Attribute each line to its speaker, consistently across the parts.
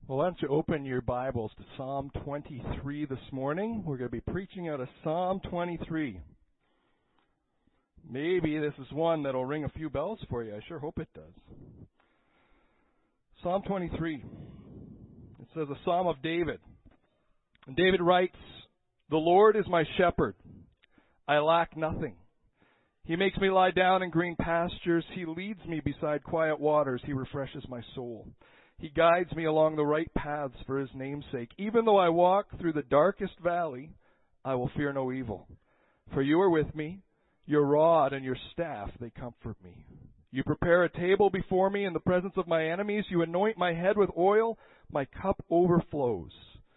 Speaker 1: Well, why don't you open your Bibles to Psalm 23 this morning. We're going to be preaching out of Psalm 23. Maybe this is one that'll ring a few bells for you. I sure hope it does. Psalm 23. It says a Psalm of David. And David writes, "The Lord is my shepherd. I lack nothing. He makes me lie down in green pastures. He leads me beside quiet waters. He refreshes my soul. He guides me along the right paths for his name's sake. Even though I walk through the darkest valley, I will fear no evil. For you are with me. Your rod and your staff, they comfort me. You prepare a table before me in the presence of my enemies. You anoint my head with oil. My cup overflows.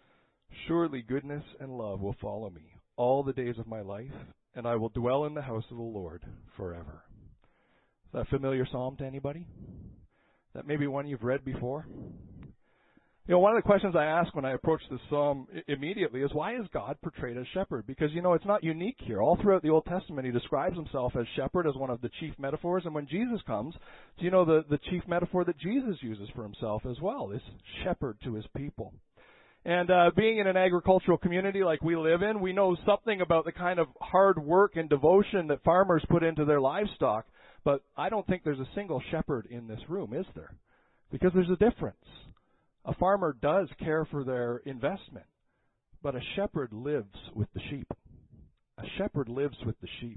Speaker 1: Surely goodness and love will follow me all the days of my life, and I will dwell in the house of the Lord forever." Is that a familiar psalm to anybody? That maybe one you've read before? You know, one of the questions I ask when I approach this psalm immediately is, why is God portrayed as shepherd? Because, you know, it's not unique here. All throughout the Old Testament, he describes himself as shepherd, as one of the chief metaphors. And when Jesus comes, do you know the chief metaphor that Jesus uses for himself as well is shepherd to his people? And being in an agricultural community like we live in, we know something about the kind of hard work and devotion that farmers put into their livestock. But I don't think there's a single shepherd in this room, is there? Because there's a difference. A farmer does care for their investment, but a shepherd lives with the sheep. A shepherd lives with the sheep.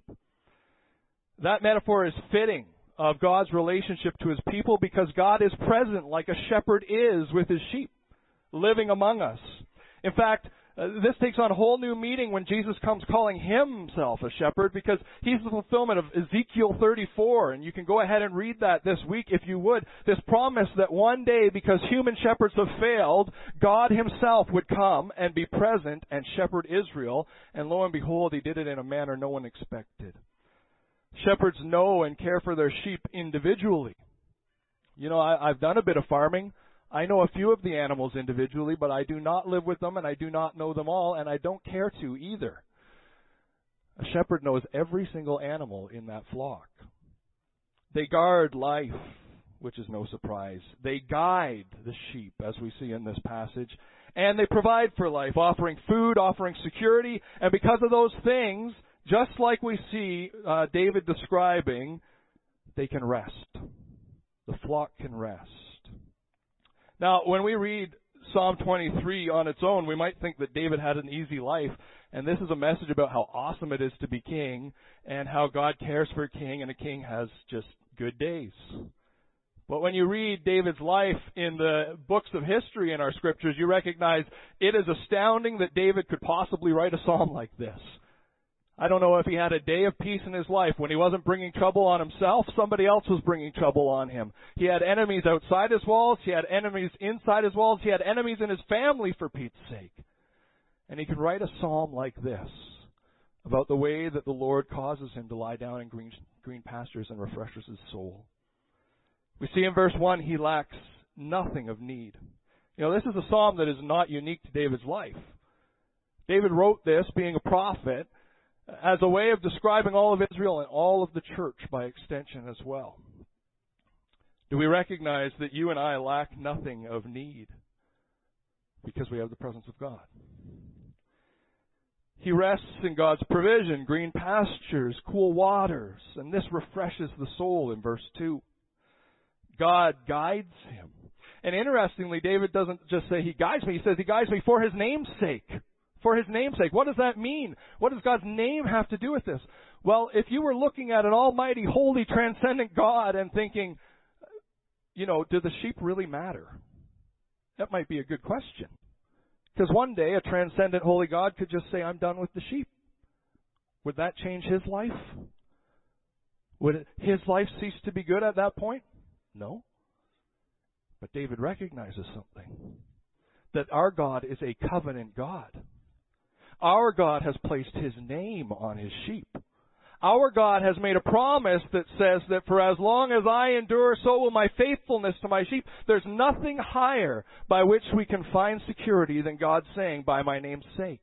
Speaker 1: That metaphor is fitting of God's relationship to his people because God is present like a shepherd is with his sheep, living among us. In fact, this takes on a whole new meaning when Jesus comes calling himself a shepherd, because he's the fulfillment of Ezekiel 34. And you can go ahead and read that this week if you would. This promise that one day, because human shepherds have failed, God himself would come and be present and shepherd Israel. And lo and behold, he did it in a manner no one expected. Shepherds know and care for their sheep individually. You know, I've done a bit of farming. I know a few of the animals individually, but I do not live with them, and I do not know them all, and I don't care to either. A shepherd knows every single animal in that flock. They guard life, which is no surprise. They guide the sheep, as we see in this passage, and they provide for life, offering food, offering security, and because of those things, just like we see David describing, they can rest. The flock can rest. Now, when we read Psalm 23 on its own, we might think that David had an easy life, and this is a message about how awesome it is to be king and how God cares for a king, and a king has just good days. But when you read David's life in the books of history in our scriptures, you recognize it is astounding that David could possibly write a psalm like this. I don't know if he had a day of peace in his life. When he wasn't bringing trouble on himself, somebody else was bringing trouble on him. He had enemies outside his walls. He had enemies inside his walls. He had enemies in his family, for Pete's sake. And he could write a psalm like this about the way that the Lord causes him to lie down in green pastures and refreshes his soul. We see in verse 1, he lacks nothing of need. You know, this is a psalm that is not unique to David's life. David wrote this, being a prophet, as a way of describing all of Israel and all of the church by extension as well. Do we recognize that you and I lack nothing of need because we have the presence of God? He rests in God's provision, green pastures, cool waters, and this refreshes the soul in verse 2. God guides him. And interestingly, David doesn't just say he guides me, he says he guides me for his name's sake. For his name's sake. What does that mean? What does God's name have to do with this? Well, if you were looking at an almighty, holy, transcendent God and thinking, you know, do the sheep really matter? That might be a good question. Because one day a transcendent, holy God could just say, I'm done with the sheep. Would that change his life? Would his life cease to be good at that point? No. But David recognizes something. That our God is a covenant God. Our God has placed his name on his sheep. Our God has made a promise that says that for as long as I endure, so will my faithfulness to my sheep. There's nothing higher by which we can find security than God saying, by my name's sake.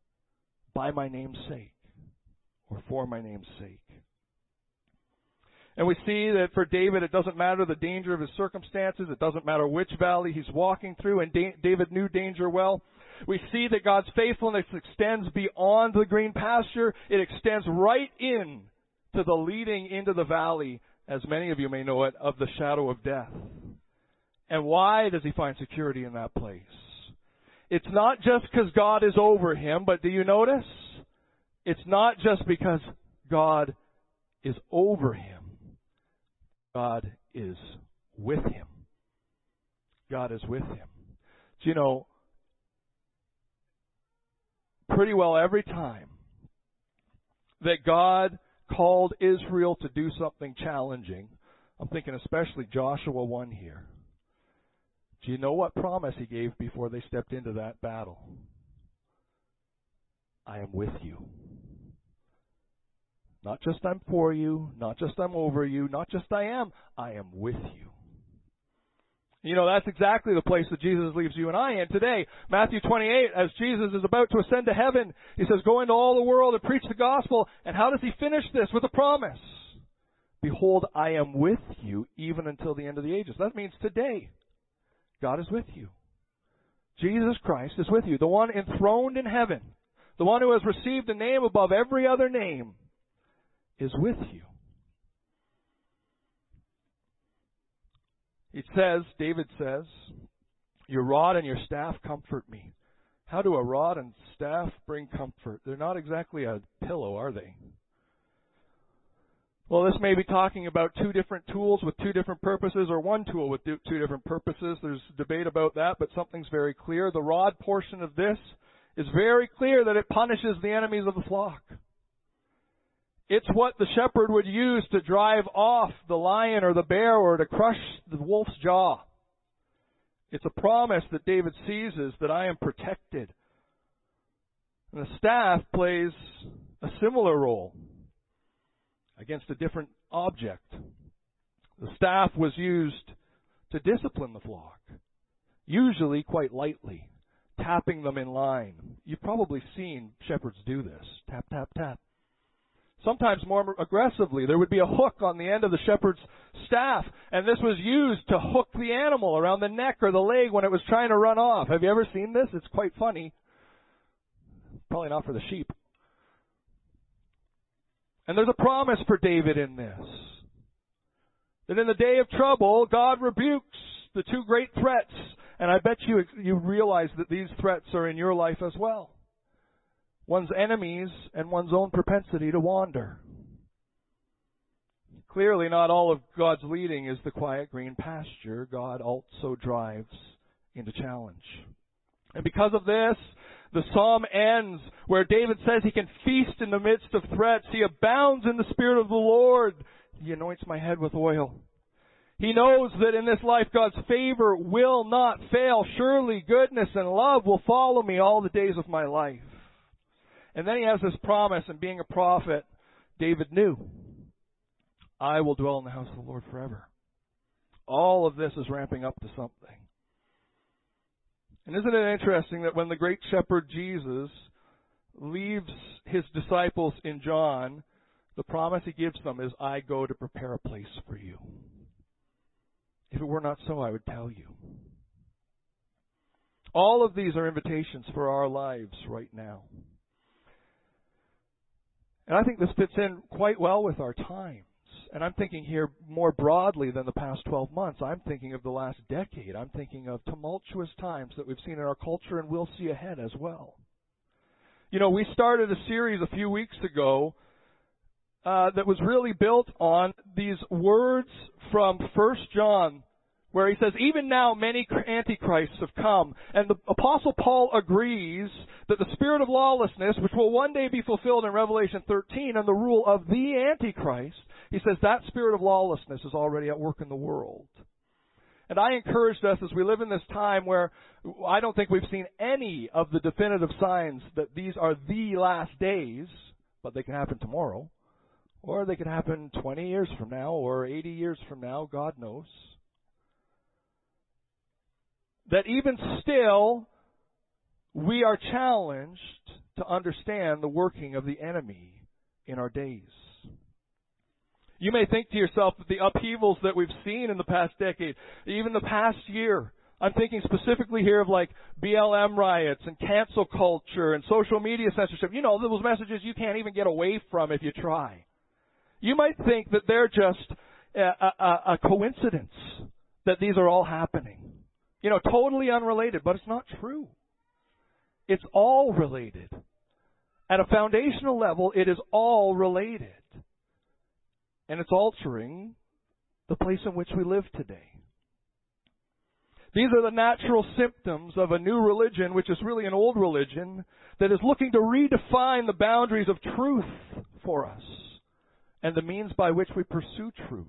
Speaker 1: By my name's sake. Or for my name's sake. And we see that for David, it doesn't matter the danger of his circumstances. It doesn't matter which valley he's walking through. And David knew danger well. We see that God's faithfulness extends beyond the green pasture. It extends right in to the leading into the valley, as many of you may know it, of the shadow of death. And why does he find security in that place? It's not just because God is over him, but do you notice? It's not just because God is over him. God is with him. God is with him. Do you know, pretty well every time that God called Israel to do something challenging, I'm thinking especially Joshua 1 here. Do you know what promise he gave before they stepped into that battle? I am with you. Not just I'm for you, not just I'm over you, not just I am with you. You know, that's exactly the place that Jesus leaves you and I in today. Matthew 28, as Jesus is about to ascend to heaven, he says, go into all the world and preach the gospel. And how does he finish this? With a promise. Behold, I am with you even until the end of the ages. That means today, God is with you. Jesus Christ is with you. The one enthroned in heaven, the one who has received a name above every other name, is with you. It says, David says, your rod and your staff comfort me. How do a rod and staff bring comfort? They're not exactly a pillow, are they? Well, this may be talking about two different tools with two different purposes, or one tool with two different purposes. There's debate about that, but something's very clear. The rod portion of this is very clear that it punishes the enemies of the flock. It's what the shepherd would use to drive off the lion or the bear or to crush the wolf's jaw. It's a promise that David seizes that I am protected. And the staff plays a similar role against a different object. The staff was used to discipline the flock, usually quite lightly, tapping them in line. You've probably seen shepherds do this. Tap, tap, tap. Sometimes more aggressively. There would be a hook on the end of the shepherd's staff, and this was used to hook the animal around the neck or the leg when it was trying to run off. Have you ever seen this? It's quite funny. Probably not for the sheep. And there's a promise for David in this. That in the day of trouble, God rebukes the two great threats. And I bet you realize that these threats are in your life as well. One's enemies and one's own propensity to wander. Clearly, not all of God's leading is the quiet green pasture. God also drives into challenge. And because of this, the psalm ends where David says he can feast in the midst of threats. He abounds in the Spirit of the Lord. He anoints my head with oil. He knows that in this life God's favor will not fail. Surely goodness and love will follow me all the days of my life. And then he has this promise, and being a prophet, David knew, I will dwell in the house of the Lord forever. All of this is ramping up to something. And isn't it interesting that when the great shepherd Jesus leaves his disciples in John, the promise he gives them is, I go to prepare a place for you. If it were not so, I would tell you. All of these are invitations for our lives right now. And I think this fits in quite well with our times. And I'm thinking here more broadly than the past 12 months. I'm thinking of the last decade. I'm thinking of tumultuous times that we've seen in our culture and will see ahead as well. You know, we started a series a few weeks ago that was really built on these words from 1 John, where he says, even now many antichrists have come. And the Apostle Paul agrees that the spirit of lawlessness, which will one day be fulfilled in Revelation 13, and the rule of the Antichrist, he says that spirit of lawlessness is already at work in the world. And I encouraged us as we live in this time where I don't think we've seen any of the definitive signs that these are the last days, but they can happen tomorrow, or they can happen 20 years from now, or 80 years from now, God knows. That even still, we are challenged to understand the working of the enemy in our days. You may think to yourself that the upheavals that we've seen in the past decade, even the past year, I'm thinking specifically here of like BLM riots and cancel culture and social media censorship. You know, those messages you can't even get away from if you try. You might think that they're just a coincidence that these are all happening. You know, totally unrelated, but it's not true. It's all related. At a foundational level, it is all related. And it's altering the place in which we live today. These are the natural symptoms of a new religion, which is really an old religion, that is looking to redefine the boundaries of truth for us and the means by which we pursue truth.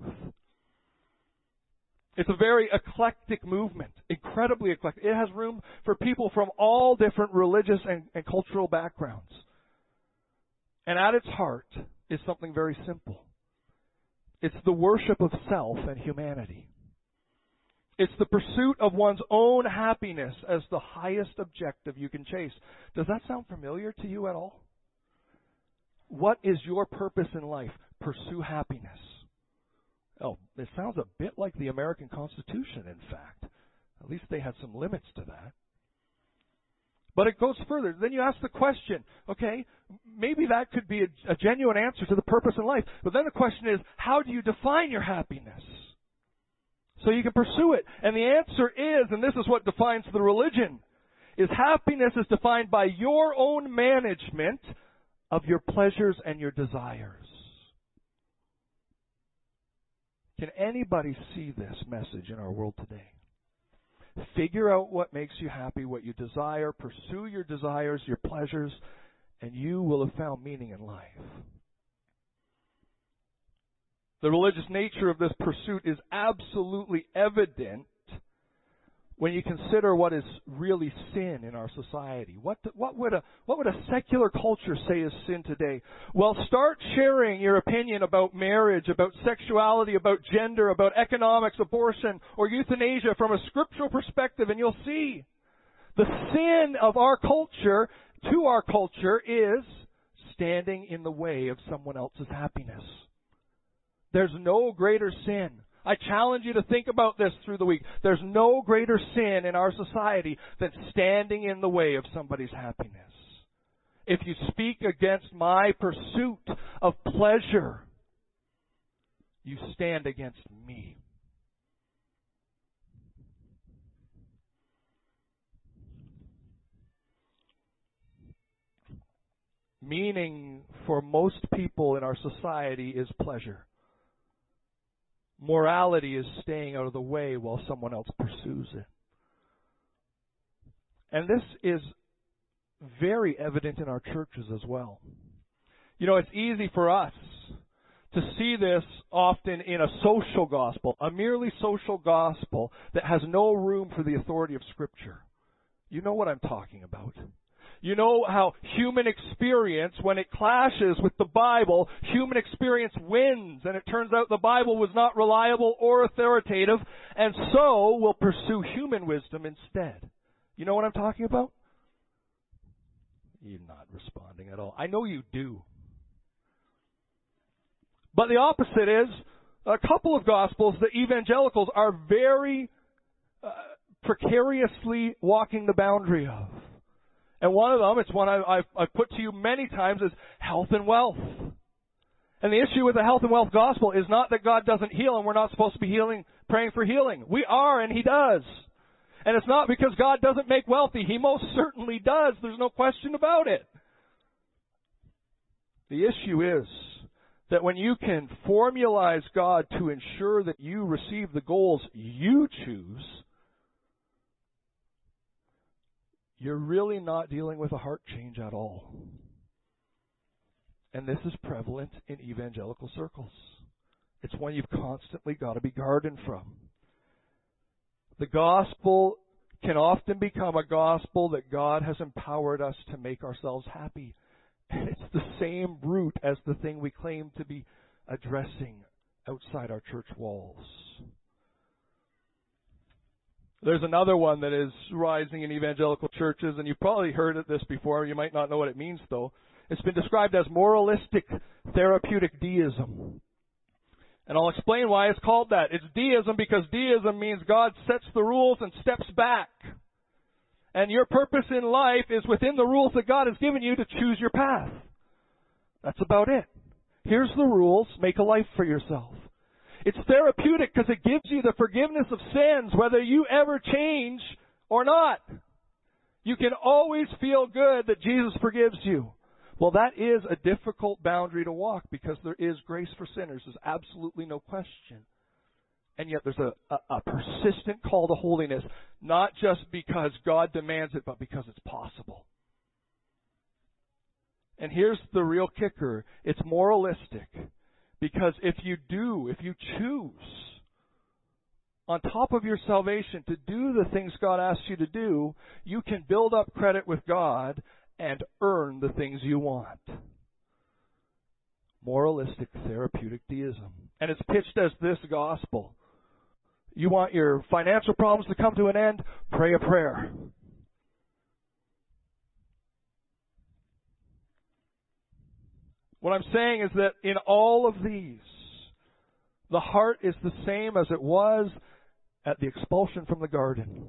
Speaker 1: It's a very eclectic movement, incredibly eclectic. It has room for people from all different religious and cultural backgrounds. And at its heart is something very simple. It's the worship of self and humanity. It's the pursuit of one's own happiness as the highest objective you can chase. Does that sound familiar to you at all? What is your purpose in life? Pursue happiness. Oh, it sounds a bit like the American Constitution, in fact. At least they had some limits to that. But it goes further. Then you ask the question, okay, maybe that could be a genuine answer to the purpose in life. But then the question is, how do you define your happiness? So you can pursue it. And the answer is, and this is what defines the religion, is happiness is defined by your own management of your pleasures and your desires. Can anybody see this message in our world today? Figure out what makes you happy, what you desire, pursue your desires, your pleasures, and you will have found meaning in life. The religious nature of this pursuit is absolutely evident when you consider what is really sin in our society. What would a secular culture say is sin today? Well, start sharing your opinion about marriage, about sexuality, about gender, about economics, abortion, or euthanasia from a scriptural perspective, and you'll see the sin of our culture to our culture is standing in the way of someone else's happiness. There's no greater sin. I challenge you to think about this through the week. There's no greater sin in our society than standing in the way of somebody's happiness. If you speak against my pursuit of pleasure, you stand against me. Meaning for most people in our society is pleasure. Morality is staying out of the way while someone else pursues it. And this is very evident in our churches as well. You know, it's easy for us to see this often in a social gospel, a merely social gospel that has no room for the authority of Scripture. You know what I'm talking about. You know how human experience, when it clashes with the Bible, human experience wins. And it turns out the Bible was not reliable or authoritative, and so we'll pursue human wisdom instead. You know what I'm talking about? You're not responding at all. I know you do. But the opposite is a couple of gospels that evangelicals are very precariously walking the boundary of. And one of them, it's one I've put to you many times, is health and wealth. And the issue with the health and wealth gospel is not that God doesn't heal and we're not supposed to be praying for healing. We are, and He does. And it's not because God doesn't make wealthy. He most certainly does. There's no question about it. The issue is that when you can formalize God to ensure that you receive the goals you choose, you're really not dealing with a heart change at all. And this is prevalent in evangelical circles. It's one you've constantly got to be guarded from. The gospel can often become a gospel that God has empowered us to make ourselves happy. And it's the same root as the thing we claim to be addressing outside our church walls. There's another one that is rising in evangelical churches, and you've probably heard of this before. You might not know what it means, though. It's been described as moralistic therapeutic deism. And I'll explain why it's called that. It's deism because deism means God sets the rules and steps back. And your purpose in life is within the rules that God has given you to choose your path. That's about it. Here's the rules. Make a life for yourself. It's therapeutic because it gives you the forgiveness of sins, whether you ever change or not. You can always feel good that Jesus forgives you. Well, that is a difficult boundary to walk because there is grace for sinners. There's absolutely no question. And yet there's a persistent call to holiness, not just because God demands it, but because it's possible. And here's the real kicker. It's moralistic. Because if you choose, on top of your salvation, to do the things God asks you to do, you can build up credit with God and earn the things you want. Moralistic, therapeutic deism. And it's pitched as this gospel. You want your financial problems to come to an end? Pray a prayer. What I'm saying is that in all of these, the heart is the same as it was at the expulsion from the garden.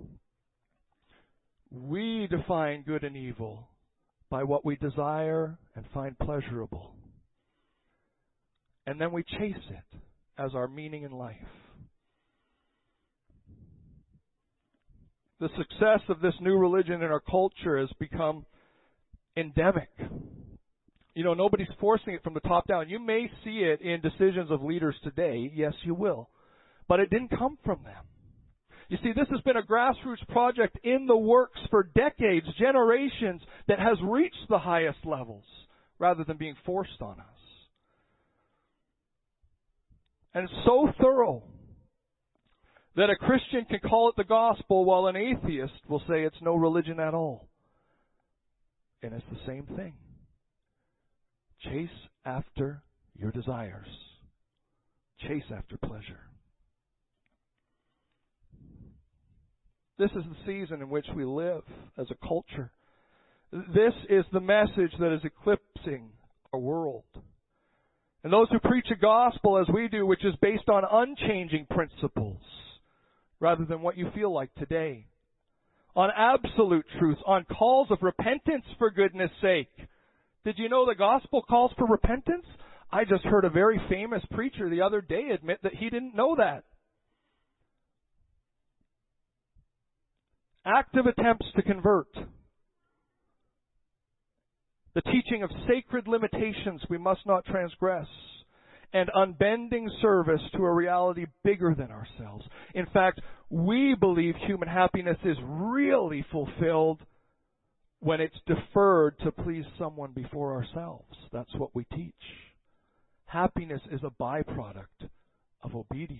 Speaker 1: We define good and evil by what we desire and find pleasurable. And then we chase it as our meaning in life. The success of this new religion in our culture has become endemic. You know, nobody's forcing it from the top down. You may see it in decisions of leaders today. Yes, you will. But it didn't come from them. You see, this has been a grassroots project in the works for decades, generations, that has reached the highest levels rather than being forced on us. And it's so thorough that a Christian can call it the gospel while an atheist will say it's no religion at all. And it's the same thing. Chase after your desires. Chase after pleasure. This is the season in which we live as a culture. This is the message that is eclipsing our world. And those who preach a gospel as we do, which is based on unchanging principles, rather than what you feel like today, on absolute truth, on calls of repentance for goodness sake. Did you know the gospel calls for repentance? I just heard a very famous preacher the other day admit that he didn't know that. Active attempts to convert. The teaching of sacred limitations we must not transgress. And unbending service to a reality bigger than ourselves. In fact, we believe human happiness is really fulfilled when it's deferred to please someone before ourselves. That's what we teach. Happiness is a byproduct of obedience.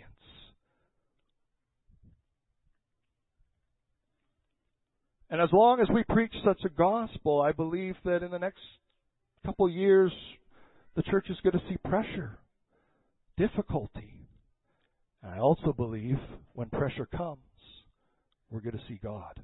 Speaker 1: And as long as we preach such a gospel, I believe that in the next couple years, the church is going to see pressure, difficulty. And I also believe when pressure comes, we're going to see God.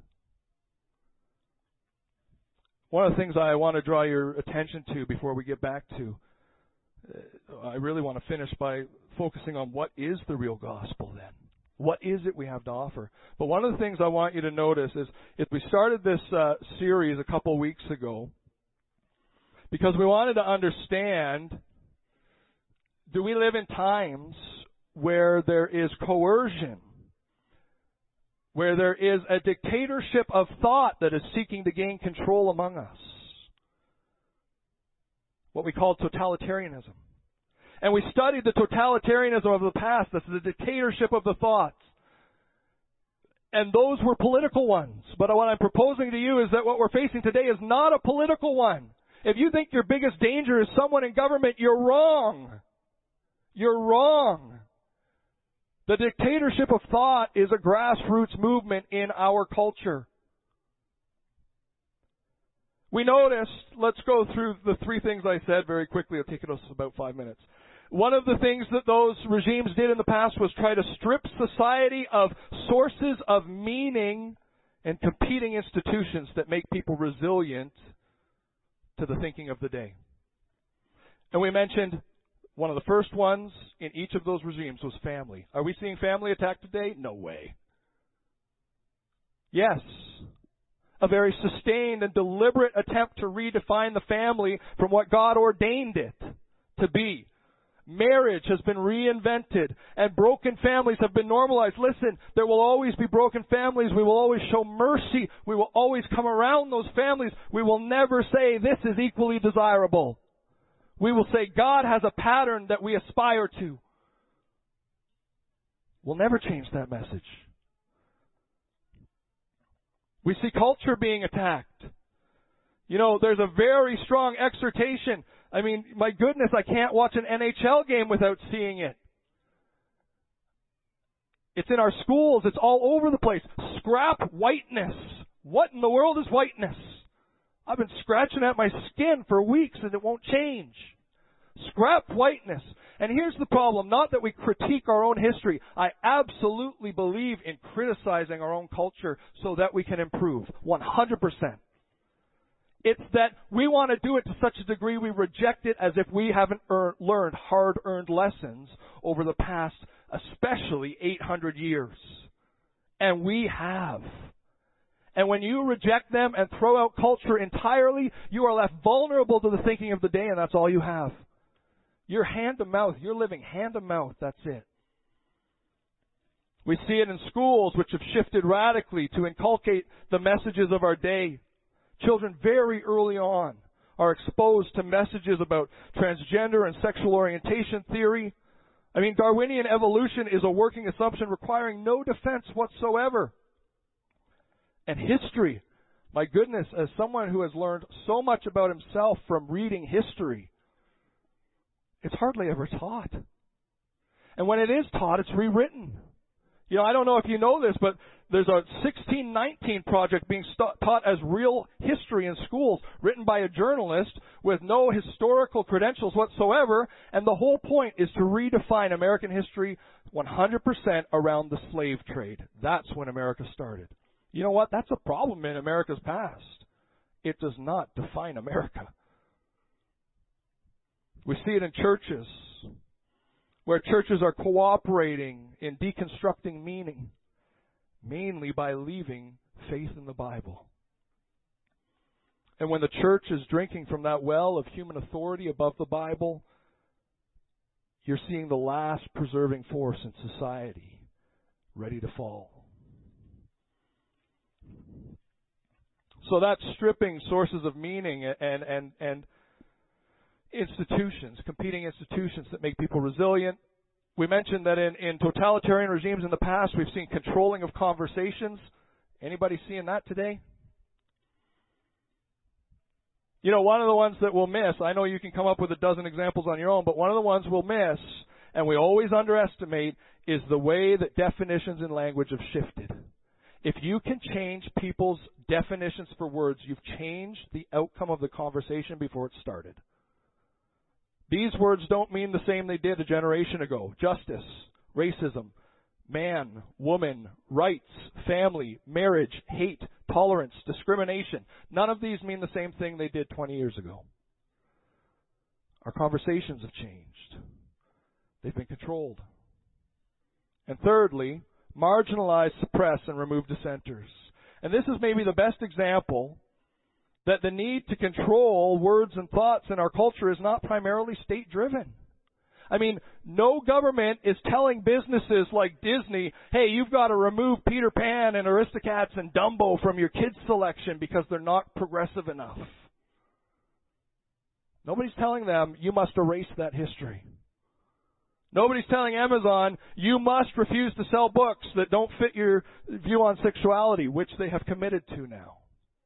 Speaker 1: One of the things I want to draw your attention to before we get back to, I really want to finish by focusing on what is the real gospel then. What is it we have to offer? But one of the things I want you to notice is if we started this series a couple weeks ago because we wanted to understand, do we live in times where there is coercion, where there is a dictatorship of thought that is seeking to gain control among us? What we call totalitarianism. And we studied the totalitarianism of the past. That's the dictatorship of the thoughts. And those were political ones. But what I'm proposing to you is that what we're facing today is not a political one. If you think your biggest danger is someone in government, you're wrong. You're wrong. The dictatorship of thought is a grassroots movement in our culture. We noticed, let's go through the three things I said very quickly. It'll take us about 5 minutes. One of the things that those regimes did in the past was try to strip society of sources of meaning and competing institutions that make people resilient to the thinking of the day. And we mentioned One of the first ones in each of those regimes was family. Are we seeing family attack today? No way. Yes. A very sustained and deliberate attempt to redefine the family from what God ordained it to be. Marriage has been reinvented and broken families have been normalized. Listen, there will always be broken families. We will always show mercy. We will always come around those families. We will never say this is equally desirable. We will say God has a pattern that we aspire to. We'll never change that message. We see culture being attacked. You know, there's a very strong exhortation. I mean, my goodness, I can't watch an NHL game without seeing it. It's in our schools. It's all over the place. Scrap whiteness. What in the world is whiteness? I've been scratching at my skin for weeks and it won't change. Scrap whiteness. And here's the problem. Not that we critique our own history. I absolutely believe in criticizing our own culture so that we can improve. 100%. It's that we want to do it to such a degree we reject it as if we haven't learned hard-earned lessons over the past, especially 800 years. And we have. And when you reject them and throw out culture entirely, you are left vulnerable to the thinking of the day, and that's all you have. You're hand to mouth. You're living hand to mouth. That's it. We see it in schools, which have shifted radically to inculcate the messages of our day. Children very early on are exposed to messages about transgender and sexual orientation theory. I mean, Darwinian evolution is a working assumption requiring no defense whatsoever. And history, my goodness, as someone who has learned so much about himself from reading history, it's hardly ever taught. And when it is taught, it's rewritten. You know, I don't know if you know this, but there's a 1619 project being taught as real history in schools, written by a journalist with no historical credentials whatsoever, and the whole point is to redefine American history 100% around the slave trade. That's when America started. You know what? That's a problem in America's past. It does not define America. We see it in churches, where churches are cooperating in deconstructing meaning, mainly by leaving faith in the Bible. And when the church is drinking from that well of human authority above the Bible, you're seeing the last preserving force in society ready to fall. So that's stripping sources of meaning and institutions, competing institutions that make people resilient. We mentioned that in totalitarian regimes in the past, we've seen controlling of conversations. Anybody seeing that today? You know, one of the ones that we'll miss, I know you can come up with a dozen examples on your own, but one of the ones we'll miss, and we always underestimate, is the way that definitions in language have shifted. If you can change people's definitions for words, you've changed the outcome of the conversation before it started. These words don't mean the same they did a generation ago. Justice, racism, man, woman, rights, family, marriage, hate, tolerance, discrimination. None of these mean the same thing they did 20 years ago. Our conversations have changed. They've been controlled. And thirdly, marginalize, suppress, and remove dissenters. And this is maybe the best example that the need to control words and thoughts in our culture is not primarily state-driven. I mean, no government is telling businesses like Disney, hey, you've got to remove Peter Pan and Aristocats and Dumbo from your kids' selection because they're not progressive enough. Nobody's telling them, you must erase that history. Nobody's telling Amazon, you must refuse to sell books that don't fit your view on sexuality, which they have committed to now.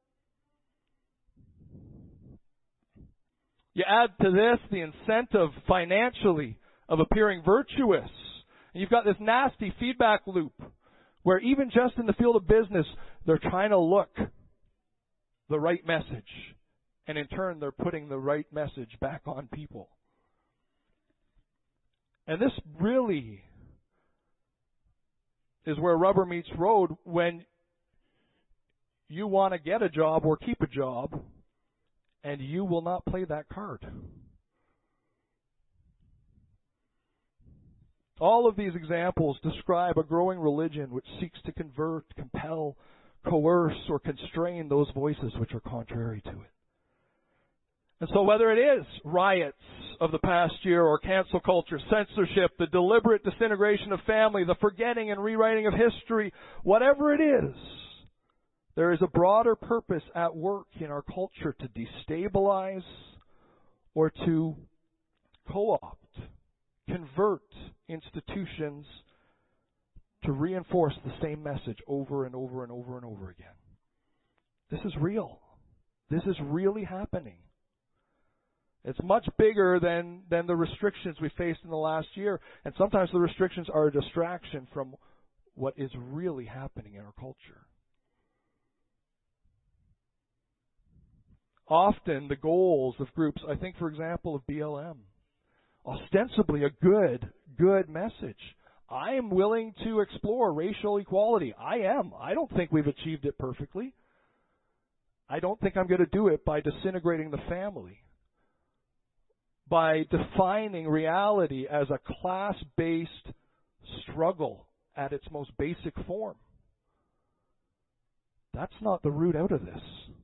Speaker 1: You add to this the incentive financially of appearing virtuous. And you've got this nasty feedback loop where even just in the field of business, they're trying to look the right message. And in turn, they're putting the right message back on people. And this really is where rubber meets road when you want to get a job or keep a job, and you will not play that card. All of these examples describe a growing religion which seeks to convert, compel, coerce, or constrain those voices which are contrary to it. And so whether it is riots of the past year or cancel culture, censorship, the deliberate disintegration of family, the forgetting and rewriting of history, whatever it is, there is a broader purpose at work in our culture to destabilize or to co-opt, convert institutions to reinforce the same message over and over and over and over again. This is real. This is really happening. It's much bigger than the restrictions we faced in the last year. And sometimes the restrictions are a distraction from what is really happening in our culture. Often the goals of groups, I think, for example, of BLM, ostensibly a good message. I am willing to explore racial equality. I am. I don't think we've achieved it perfectly. I don't think I'm going to do it by disintegrating the family, by defining reality as a class-based struggle at its most basic form. That's not the route out of this.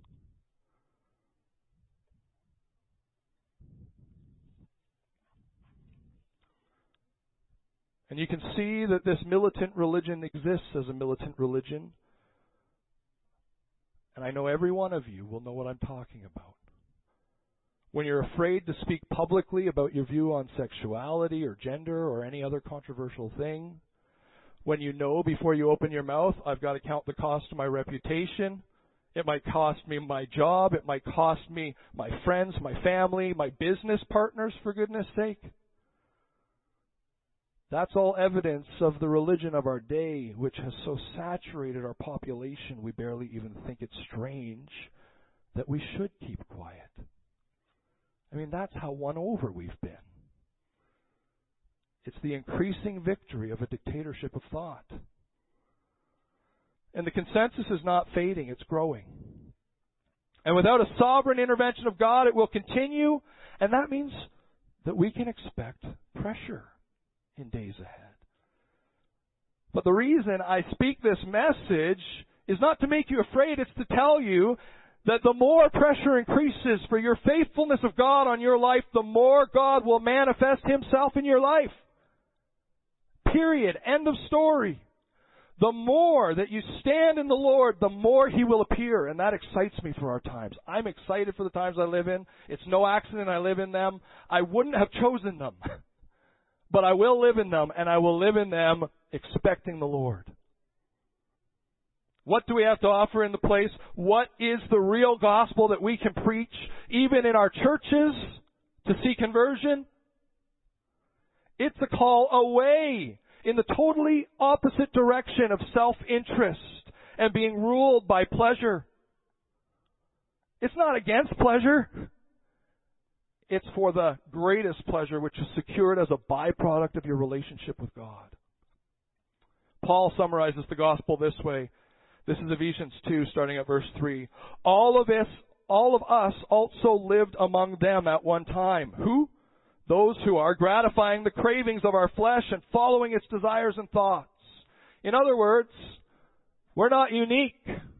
Speaker 1: And you can see that this militant religion exists as a militant religion. And I know every one of you will know what I'm talking about. When you're afraid to speak publicly about your view on sexuality or gender or any other controversial thing, when you know before you open your mouth, I've got to count the cost of my reputation, it might cost me my job, it might cost me my friends, my family, my business partners, for goodness sake. That's all evidence of the religion of our day, which has so saturated our population we barely even think it's strange that we should keep quiet. I mean, that's how won over we've been. It's the increasing victory of a dictatorship of thought. And the consensus is not fading, it's growing. And without a sovereign intervention of God, it will continue, and that means that we can expect pressure in days ahead. But the reason I speak this message is not to make you afraid, it's to tell you that the more pressure increases for your faithfulness of God on your life, the more God will manifest Himself in your life. Period. End of story. The more that you stand in the Lord, the more He will appear. And that excites me for our times. I'm excited for the times I live in. It's no accident I live in them. I wouldn't have chosen them. But I will live in them, and I will live in them expecting the Lord. What do we have to offer in the place? What is the real gospel that we can preach, even in our churches, to see conversion? It's a call away in the totally opposite direction of self-interest and being ruled by pleasure. It's not against pleasure. It's for the greatest pleasure, which is secured as a byproduct of your relationship with God. Paul summarizes the gospel this way. This is Ephesians 2, starting at verse 3. All of us also lived among them at one time. Who? Those who are gratifying the cravings of our flesh and following its desires and thoughts. In other words, we're not unique.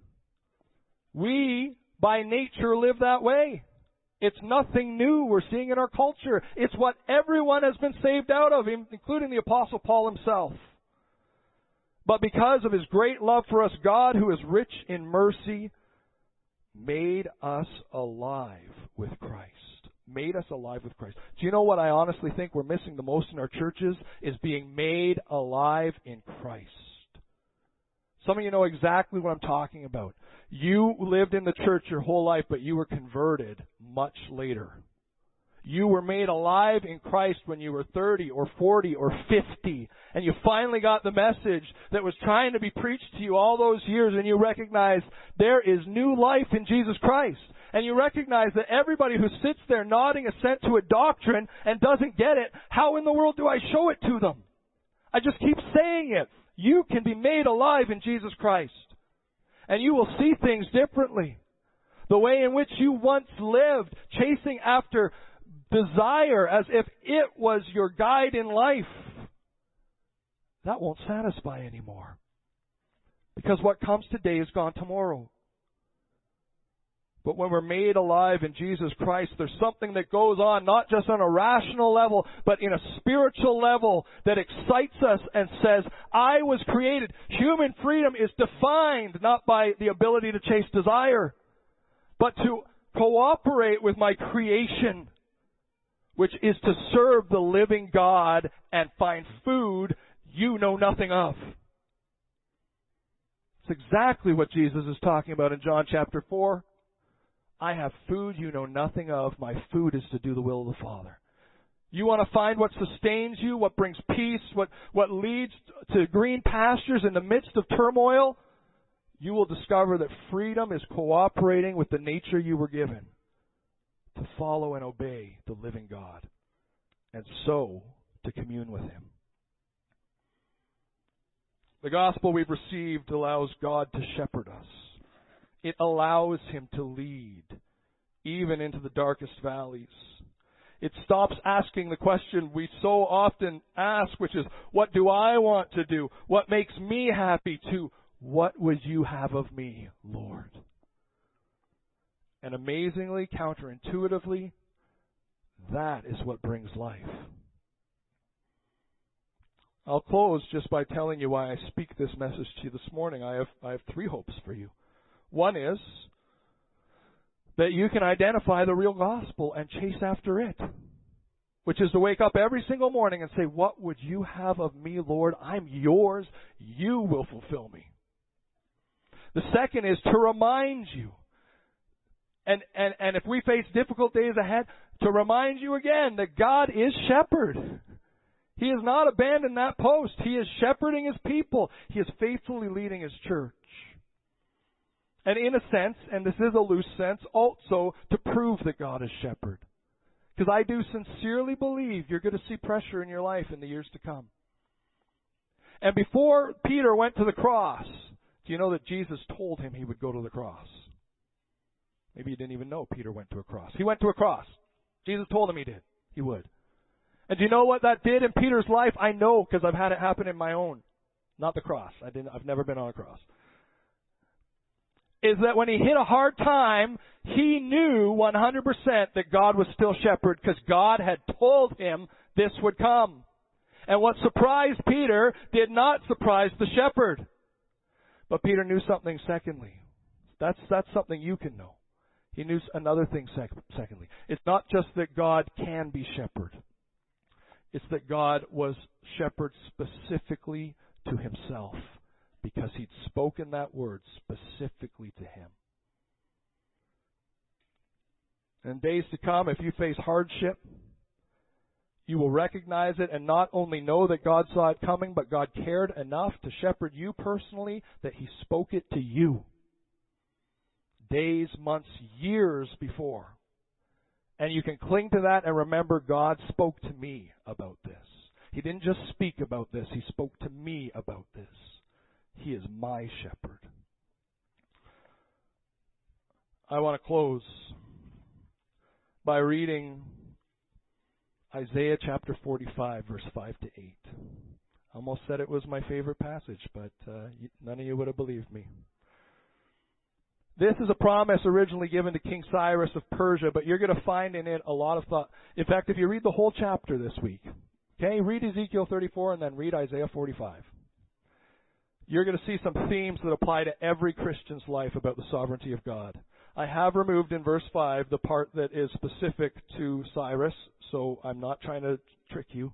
Speaker 1: We, by nature, live that way. It's nothing new we're seeing in our culture. It's what everyone has been saved out of, including the Apostle Paul himself. But because of His great love for us, God, who is rich in mercy, made us alive with Christ. Made us alive with Christ. Do you know what I honestly think we're missing the most in our churches? Is being made alive in Christ. Some of you know exactly what I'm talking about. You lived in the church your whole life, but you were converted much later. You were made alive in Christ when you were 30 or 40 or 50. And you finally got the message that was trying to be preached to you all those years, and you recognize there is new life in Jesus Christ. And you recognize that everybody who sits there nodding assent to a doctrine and doesn't get it, how in the world do I show it to them? I just keep saying it. You can be made alive in Jesus Christ. And you will see things differently. The way in which you once lived, chasing after desire as if it was your guide in life, that won't satisfy anymore. Because what comes today is gone tomorrow. But when we're made alive in Jesus Christ, there's something that goes on, not just on a rational level, but in a spiritual level that excites us and says, I was created. Human freedom is defined not by the ability to chase desire, but to cooperate with my creation, which is to serve the living God and find food you know nothing of. It's exactly what Jesus is talking about in John chapter 4. I have food you know nothing of. My food is to do the will of the Father. You want to find what sustains you, what brings peace, what leads to green pastures in the midst of turmoil? You will discover that freedom is cooperating with the nature you were given to follow and obey the living God, and so to commune with Him. The gospel we've received allows God to shepherd us. It allows Him to lead, even into the darkest valleys. It stops asking the question we so often ask, which is, what do I want to do? What makes me happy? To, what would you have of me, Lord? And amazingly, counterintuitively, that is what brings life. I'll close just by telling you why I speak this message to you this morning. I have three hopes for you. One is that you can identify the real gospel and chase after it, which is to wake up every single morning and say, what would you have of me, Lord? I'm yours. You will fulfill me. The second is to remind you, and if we face difficult days ahead, to remind you again that God is shepherd. He has not abandoned that post. He is shepherding His people. He is faithfully leading His church. And in a sense, and this is a loose sense, also to prove that God is shepherd. Because I do sincerely believe you're going to see pressure in your life in the years to come. And before Peter went to the cross, do you know that Jesus told him he would go to the cross? Maybe you didn't even know Peter went to a cross. He went to a cross. Jesus told him he did. He would. And do you know what that did in Peter's life? I know, because I've had it happen in my own. Not the cross. I've never been on a cross. Is that when he hit a hard time, he knew 100% that God was still shepherd, because God had told him this would come. And what surprised Peter did not surprise the shepherd. But Peter knew something secondly. That's something you can know. He knew another thing secondly. It's not just that God can be shepherd. It's that God was shepherd specifically to Himself, because He'd spoken that word specifically to him. In days to come, if you face hardship, you will recognize it and not only know that God saw it coming, but God cared enough to shepherd you personally that He spoke it to you. Days, months, years before. And you can cling to that and remember, God spoke to me about this. He didn't just speak about this. He spoke to me about this. He is my shepherd. I want to close by reading Isaiah chapter 45, verse 5 to 8. I almost said it was my favorite passage, but none of you would have believed me. This is a promise originally given to King Cyrus of Persia, but you're going to find in it a lot of thought. In fact, if you read the whole chapter this week, okay, read Ezekiel 34 and then read Isaiah 45. You're going to see some themes that apply to every Christian's life about the sovereignty of God. I have removed in verse 5 the part that is specific to Cyrus, so I'm not trying to trick you.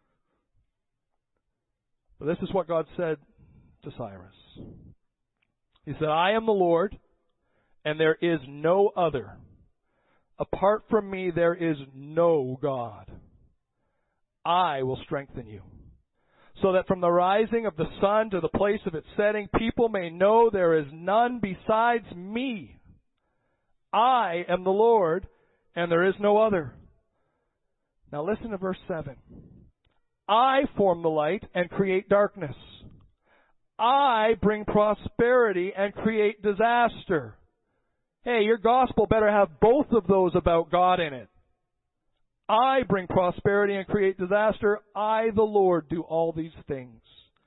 Speaker 1: But this is what God said to Cyrus. He said, I am the Lord, and there is no other. Apart from me, there is no God. I will strengthen you, so that from the rising of the sun to the place of its setting, people may know there is none besides me. I am the Lord, and there is no other. Now listen to verse 7. I form the light and create darkness. I bring prosperity and create disaster. Hey, your gospel better have both of those about God in it. I bring prosperity and create disaster. I, the Lord, do all these things.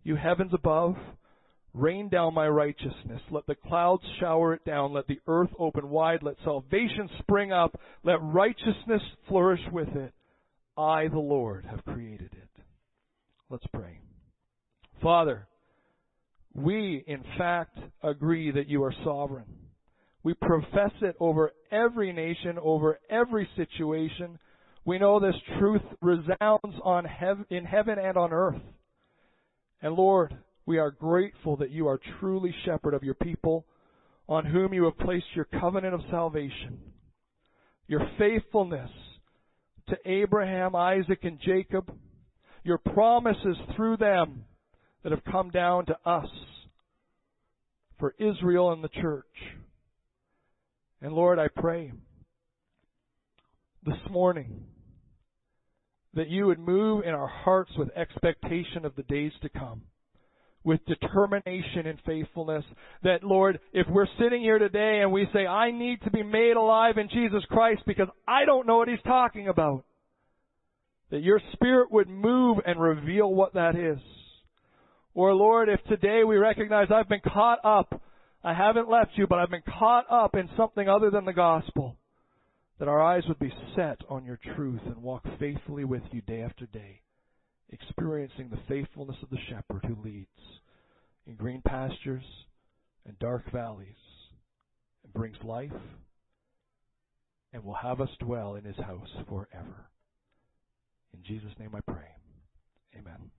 Speaker 1: You heavens above, rain down my righteousness. Let the clouds shower it down. Let the earth open wide. Let salvation spring up. Let righteousness flourish with it. I, the Lord, have created it. Let's pray. Father, we, in fact, agree that you are sovereign. We profess it over every nation, over every situation. We know this truth resounds in heaven and on earth. And Lord, we are grateful that you are truly shepherd of your people, on whom you have placed your covenant of salvation. Your faithfulness to Abraham, Isaac, and Jacob, your promises through them that have come down to us for Israel and the church. And Lord, I pray this morning that you would move in our hearts with expectation of the days to come, with determination and faithfulness. That, Lord, if we're sitting here today and we say, I need to be made alive in Jesus Christ because I don't know what He's talking about, that your Spirit would move and reveal what that is. Or, Lord, if today we recognize I've been caught up, I haven't left you, but I've been caught up in something other than the gospel, that our eyes would be set on your truth and walk faithfully with you day after day, experiencing the faithfulness of the shepherd who leads in green pastures and dark valleys and brings life and will have us dwell in His house forever. In Jesus' name I pray. Amen.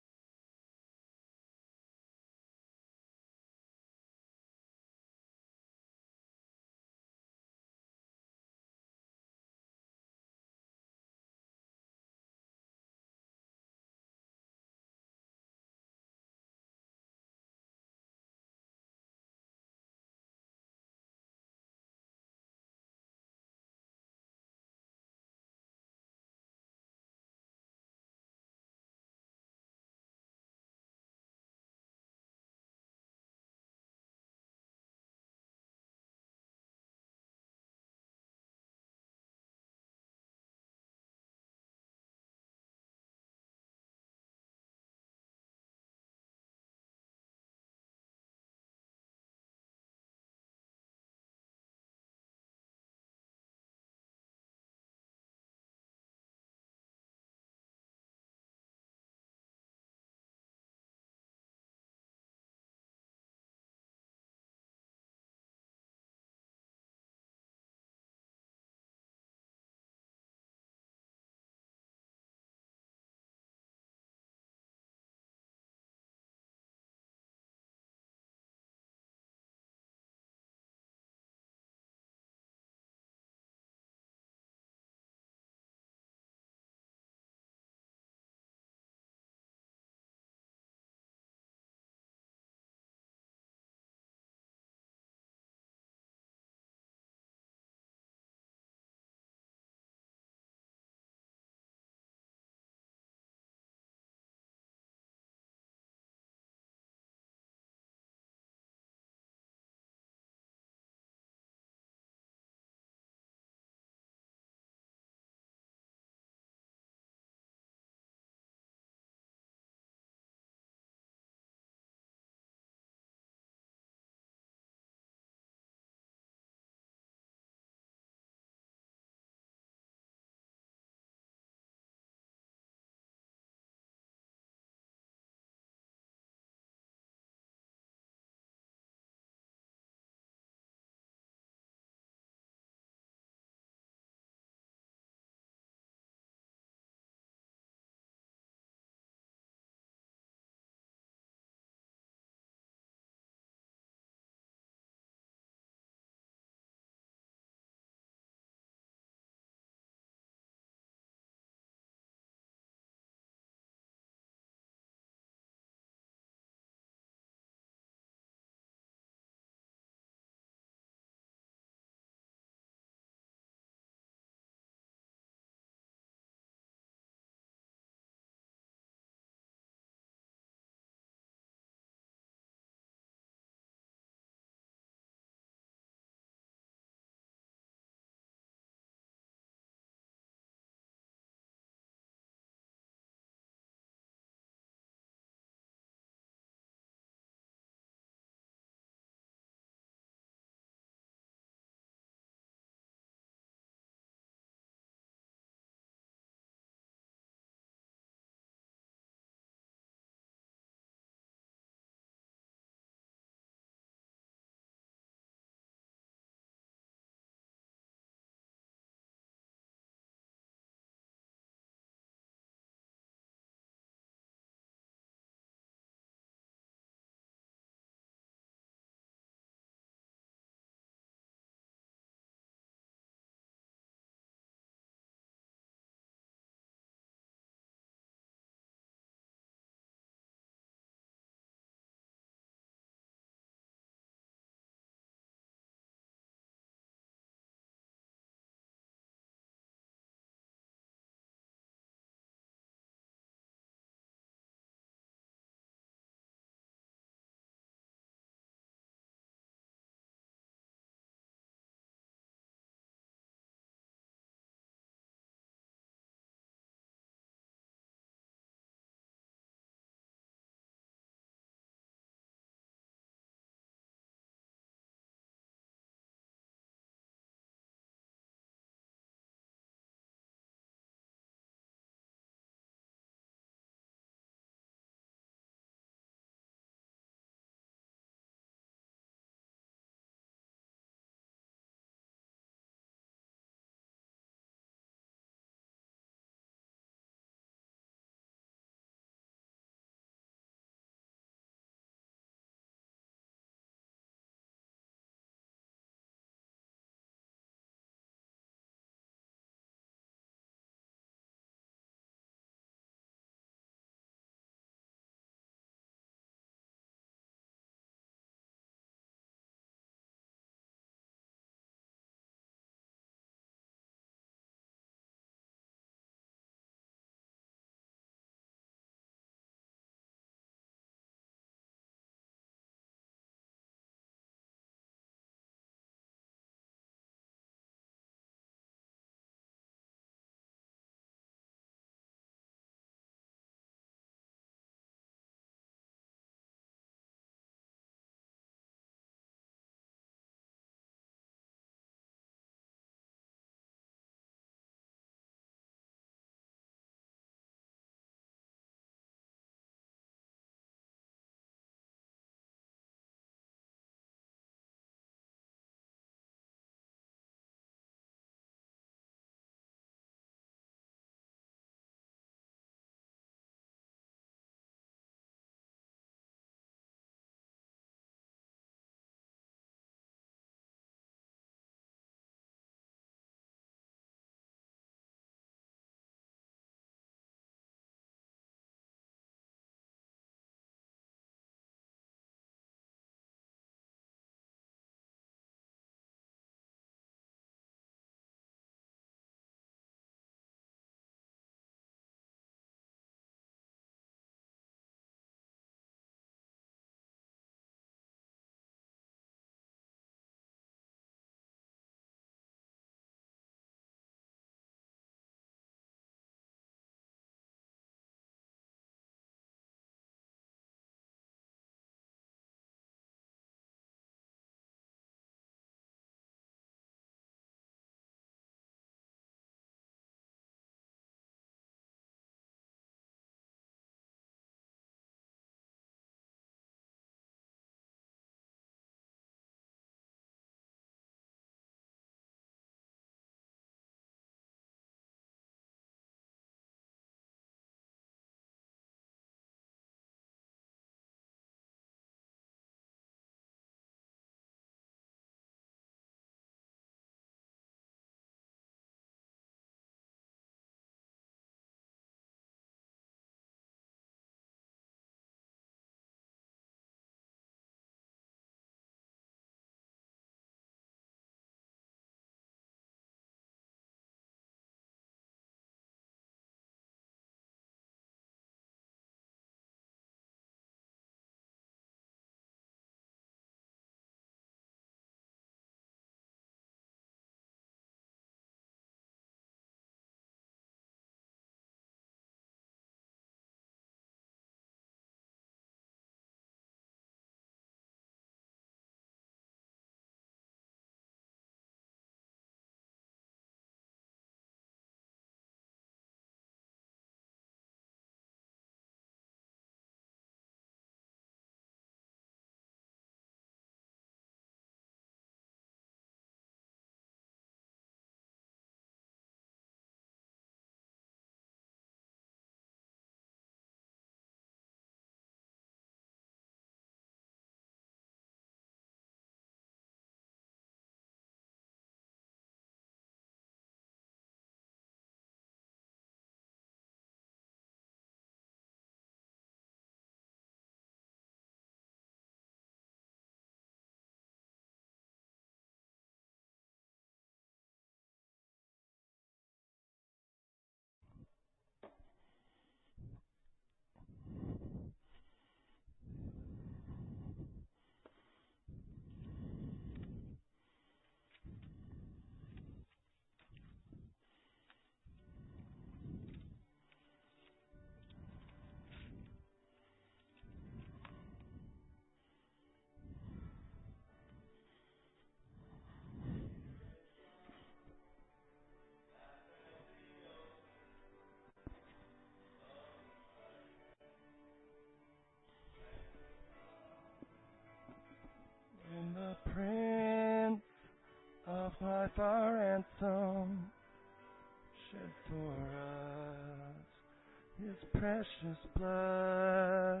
Speaker 1: life our ransom, shed for us His precious blood.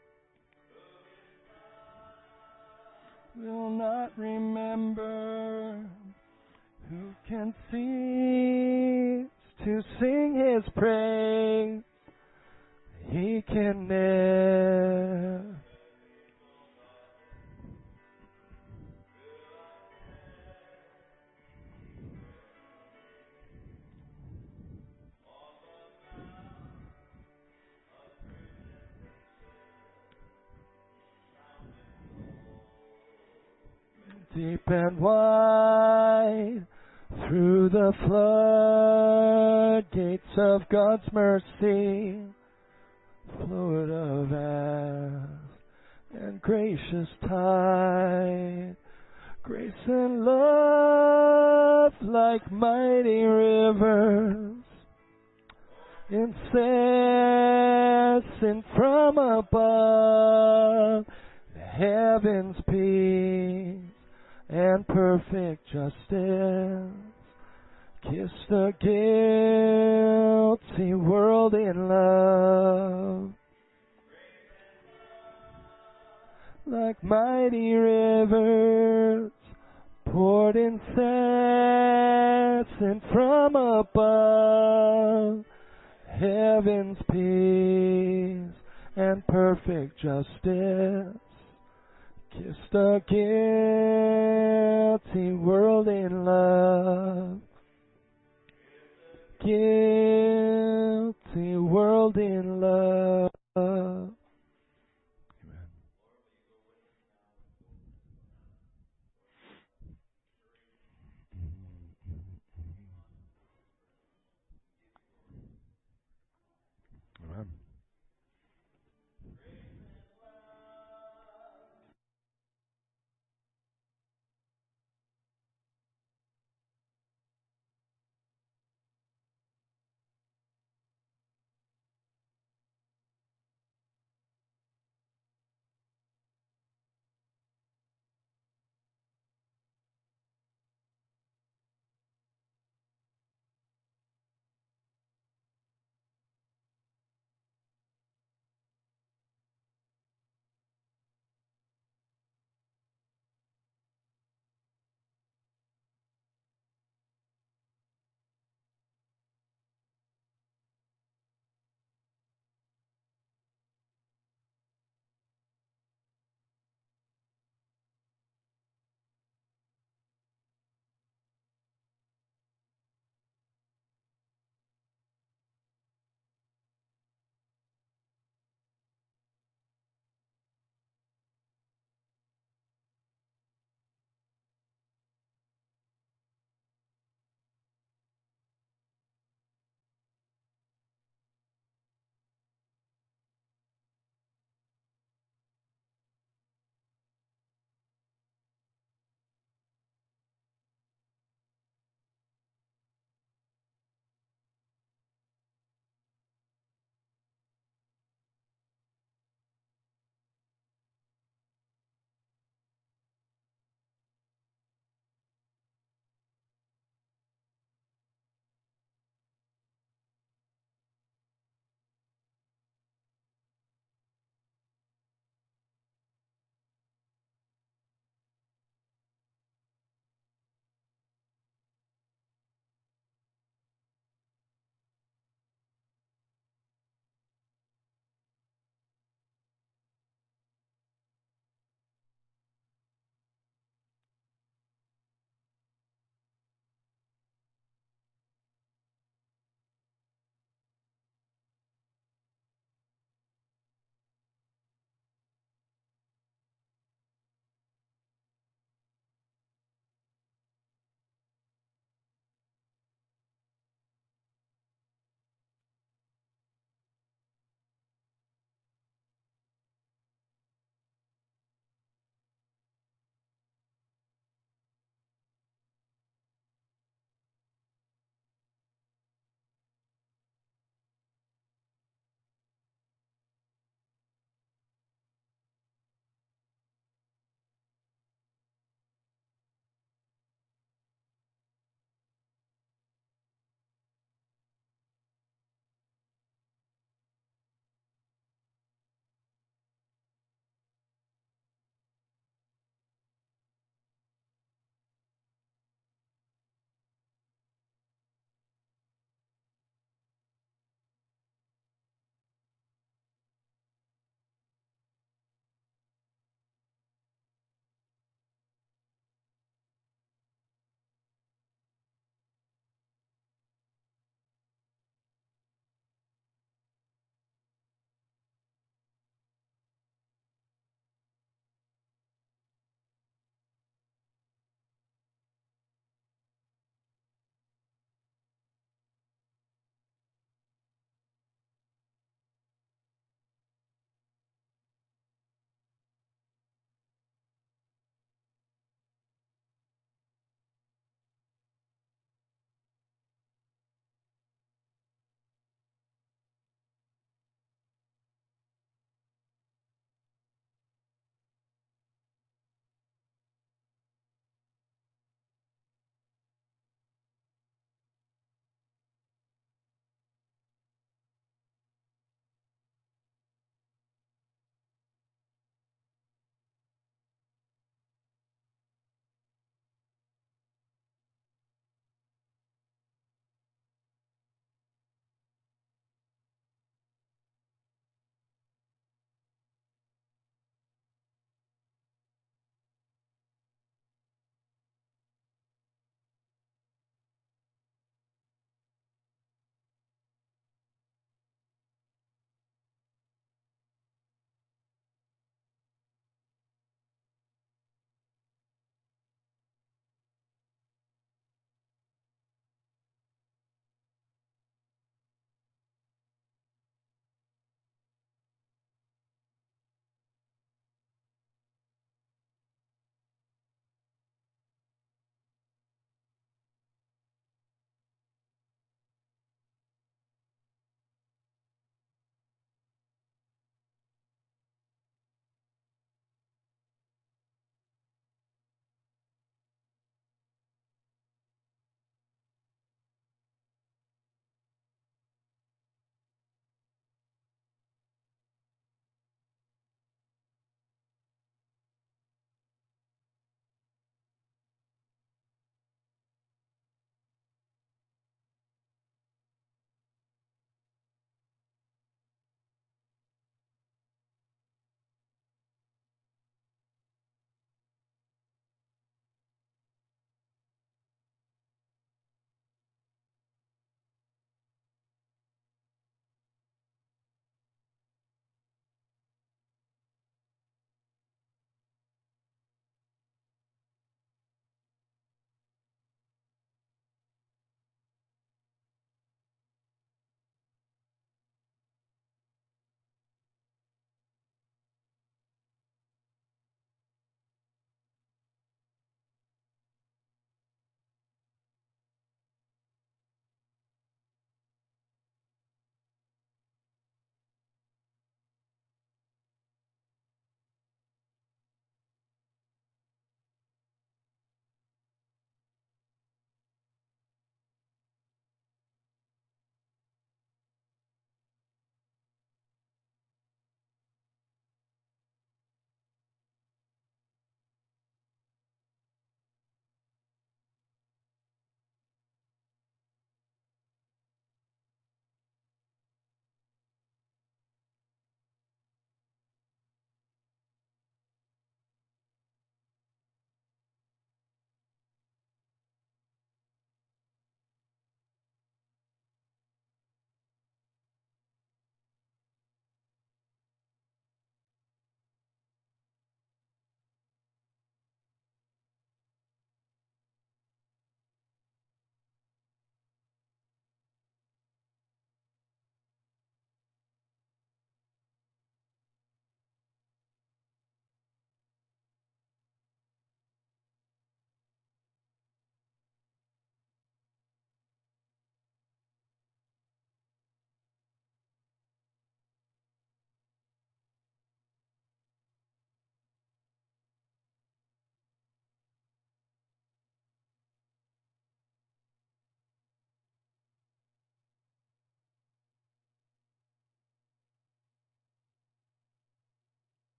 Speaker 1: Will not remember, who can cease to sing His praise? He can never. Deep and wide, through the floodgates of God's mercy, flowed a vast and gracious tide. Grace and love like mighty rivers, incessant from above, the heavens' peace and perfect justice kiss the guilty world in love. Like mighty rivers poured incessant from above, heaven's peace and perfect justice kiss the guilty world in love. Give